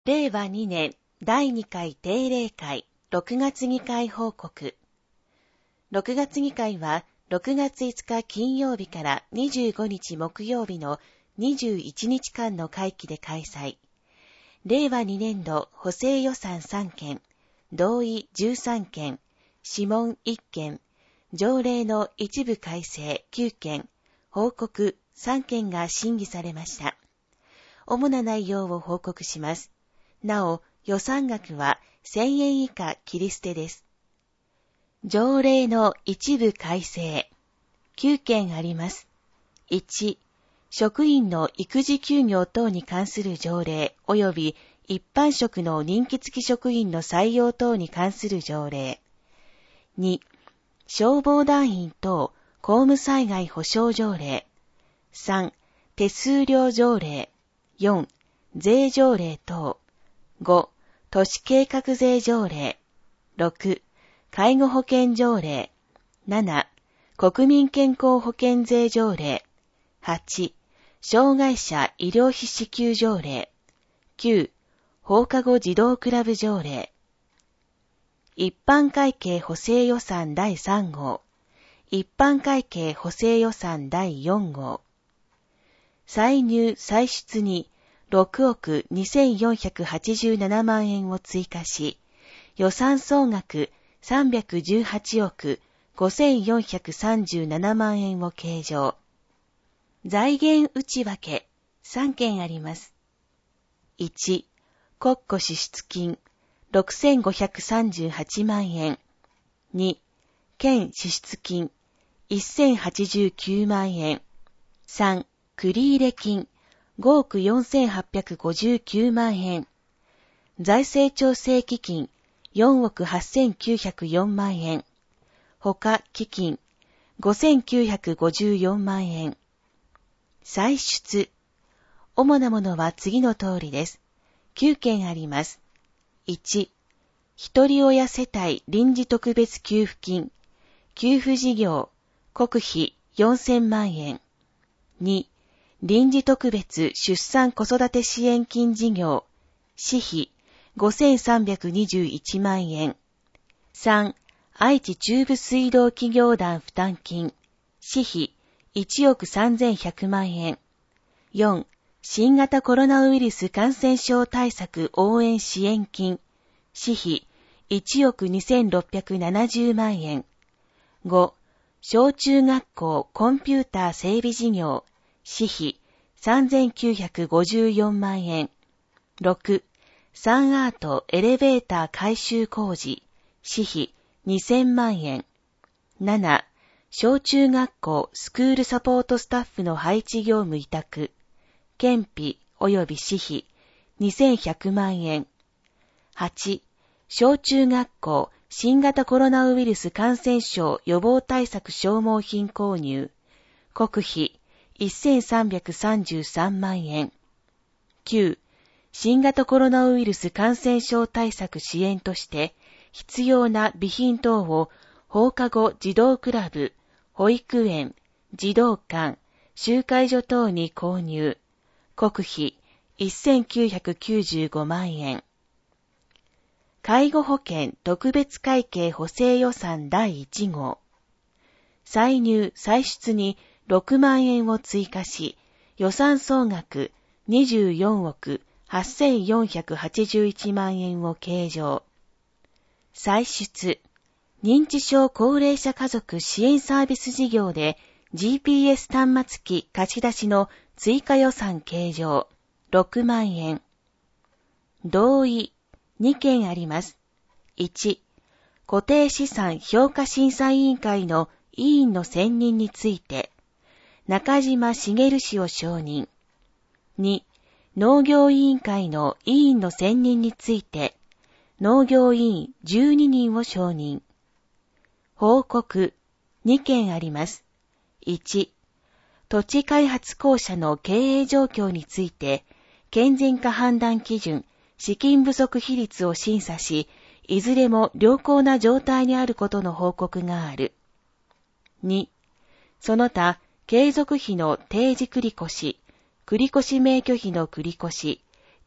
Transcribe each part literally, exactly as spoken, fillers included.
れいわにねんだいにかい定例会ろくがつ議会報告。ろくがつ議会はろくがついつか金曜日からにじゅうごにち木曜日のにじゅういちにちかんの会期で開催。れいわにねんど補正予算さんけん、同意じゅうさんけん、諮問いっけん、条例の一部改正きゅうけん、報告さんけんが審議されました。主な内容を報告します。なお、予算額はせんえん以下切り捨てです。条例の一部改正きゅうけんあります。いち、職員の育児休業等に関する条例及び一般職の任期付き職員の採用等に関する条例。に、消防団員等公務災害保障条例。さん、手数料条例。よん、税条例等。ご、都市計画税条例。ろく、介護保険条例。なな、国民健康保険税条例。はち、障害者医療費支給条例。きゅう、放課後児童クラブ条例。一般会計補正予算だいさんごう。一般会計補正予算だいよんごう。歳入歳出にろくおくにせんよんひゃくはちじゅうななまんえんを追加し、予算総額さんびゃくじゅうはちおくごせんよんひゃくさんじゅうななまんえんを計上。財源内訳さんけんあります。いち、国庫支出金ろくせんごひゃくさんじゅうはちまんえん。に、県支出金せんはちじゅうきゅうまんえん。さん、繰入金ごおくよんせんはっぴゃくごじゅうきゅうまんえん。財政調整基金よんおくはっせんきゅうひゃくよんまんえん。他基金ごせんきゅうひゃくごじゅうよんまんえん。歳出。主なものは次の通りです。きゅうけんあります。いち、一人親世帯臨時特別給付金、給付事業、国費よんせんまんえん。に、臨時特別出産子育て支援金事業、私費ごせんさんびゃくにじゅういちまんえん。さん、愛知中部水道企業団負担金、私費いちおくさんぜんひゃくまんえん。よん、新型コロナウイルス感染症対策応援支援金、私費いちおくにせんろっぴゃくななじゅうまんえん。ご、小中学校コンピューター整備事業、私費さんぜんきゅうひゃくごじゅうよんまんえん。ろく、サンアートエレベーター改修工事、私費にせんまんえん。なな、小中学校スクールサポートスタッフの配置業務委託、県費及び私費にせんひゃくまんえん。はち、小中学校新型コロナウイルス感染症予防対策消耗品購入、国費せんさんびゃくさんじゅうさんまんえん。きゅう、新型コロナウイルス感染症対策支援として必要な備品等を放課後児童クラブ、保育園、児童館、集会所等に購入、国費せんきゅうひゃくきゅうじゅうごまんえん。介護保険特別会計補正予算だいいちごう。歳入歳出にろくまんえんを追加し、予算総額にじゅうよんおくはっせんよんひゃくはちじゅういちまんえんを計上。歳出。認知症高齢者家族支援サービス事業で ジーピーエス 端末機貸し出しの追加予算計上ろくまんえん。同意にけんあります。いち、固定資産評価審査委員会の委員の選任について中島茂氏を承認。に、農業委員会の委員の選任について農業委員じゅうににんを承認。報告にけんあります。いち、土地開発公社の経営状況について健全化判断基準、資金不足比率を審査し、いずれも良好な状態にあることの報告がある。に、その他継続費の定時繰越、繰越免許費の繰越、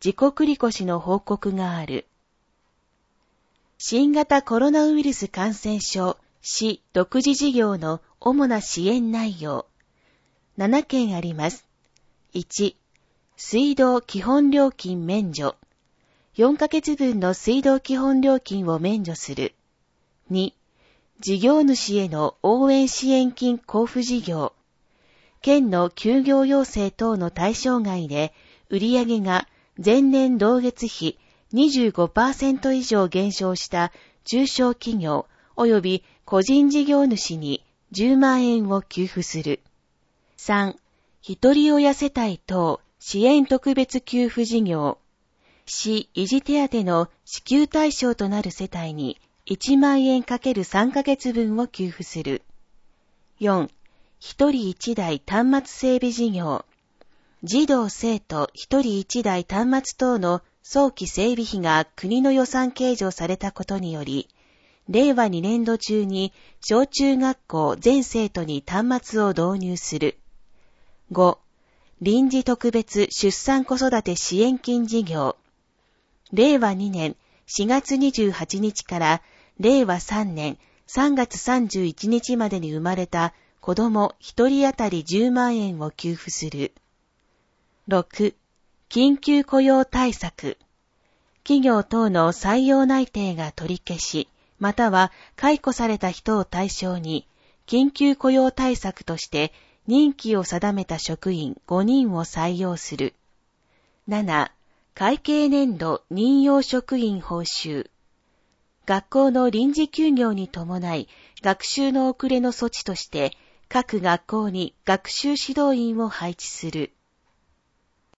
自己繰越の報告がある。新型コロナウイルス感染症市独自事業の主な支援内容。ななけんあります。いち、水道基本料金免除。よんかげつぶんの水道基本料金を免除する。に、事業主への応援支援金交付事業。県の休業要請等の対象外で、売上が前年同月比 にじゅうごパーセント 以上減少した中小企業及び個人事業主にじゅうまんえんを給付する。さん、一人親世帯等支援特別給付事業。市維持手当の支給対象となる世帯にいちまんえん ×さん ヶ月分を給付する。よん、一人一台端末整備事業。児童生徒一人一台端末等の早期整備費が国の予算計上されたことにより、れいわにねんど中に小中学校全生徒に端末を導入する。ご、臨時特別出産子育て支援金事業。れいわにねんしがつにじゅうはちにちかられいわさんねんさんがつさんじゅういちにちまでに生まれた子供一人当たりじゅうまんえんを給付する。ろく、緊急雇用対策。企業等の採用内定が取り消し、または解雇された人を対象に、緊急雇用対策として任期を定めた職員ごにんを採用する。なな、会計年度任用職員報酬。学校の臨時休業に伴い、学習の遅れの措置として、各学校に学習指導員を配置する。